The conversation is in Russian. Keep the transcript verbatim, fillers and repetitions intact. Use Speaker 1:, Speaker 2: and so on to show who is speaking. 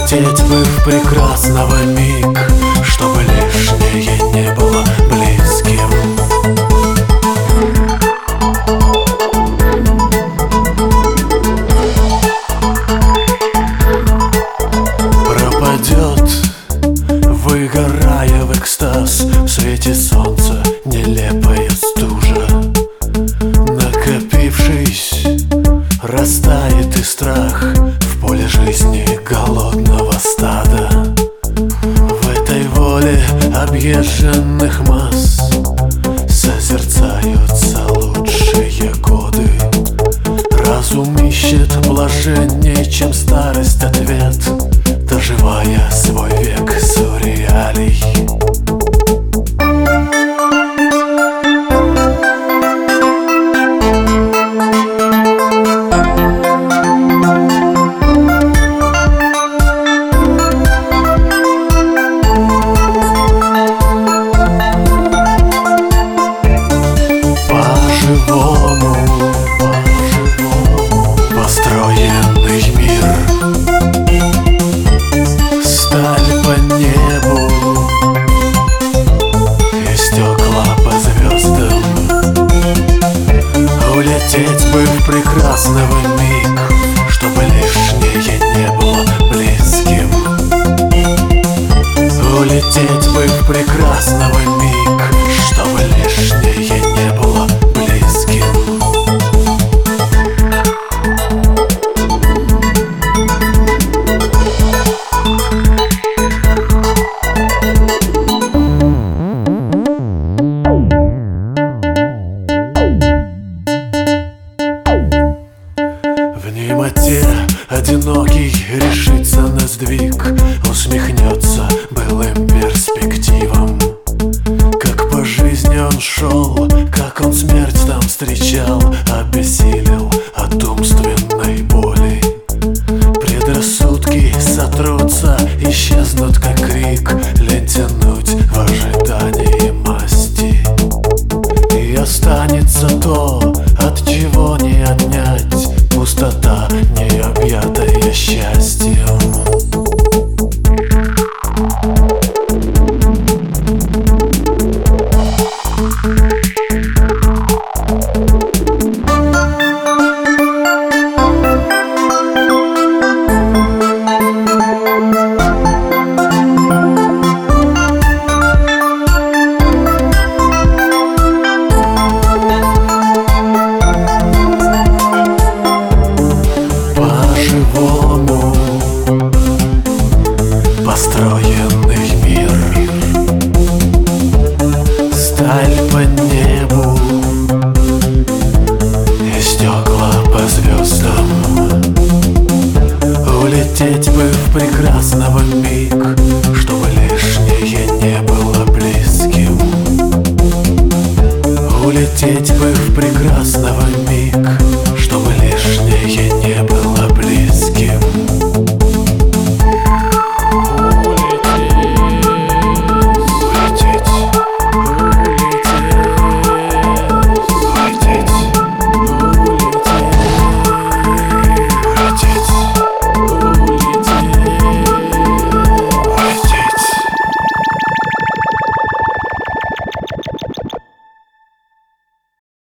Speaker 1: Улететь бы в прекрасного миг, чтобы лишнее не было близким. Пропадет, выгорая в экстаз, в свете солнца нелепая стужа. Накопившись, растает и страх в поле жизни голодного стада. В этой воле объезженных масс созерцаются лучшие годы. Разум ищет блаженней, чем старость, ответ, доживая свой век сурреалий. По-живому, по-живому построенный мир, сталь по небу и стекла по звездам. Улететь бы в прекрасного миг, чтобы лишнее не было близким. Улететь бы в прекрасного миг, чтобы лишнее не было близким. В немоте одинокий решится на сдвиг, усмехнется былым перспективам. Как по жизни он шел, как он смерть там встречал, обессилел от умственной боли. Предрассудки сотрутся, исчезнут как крик, лень тянуть в ожидании масти. И останется то, от чего не отнять, пустота, не объятая счастьем. По-живому построенный мир, сталь по небу и стекла по звездам. Улететь бы в прекрасного миг,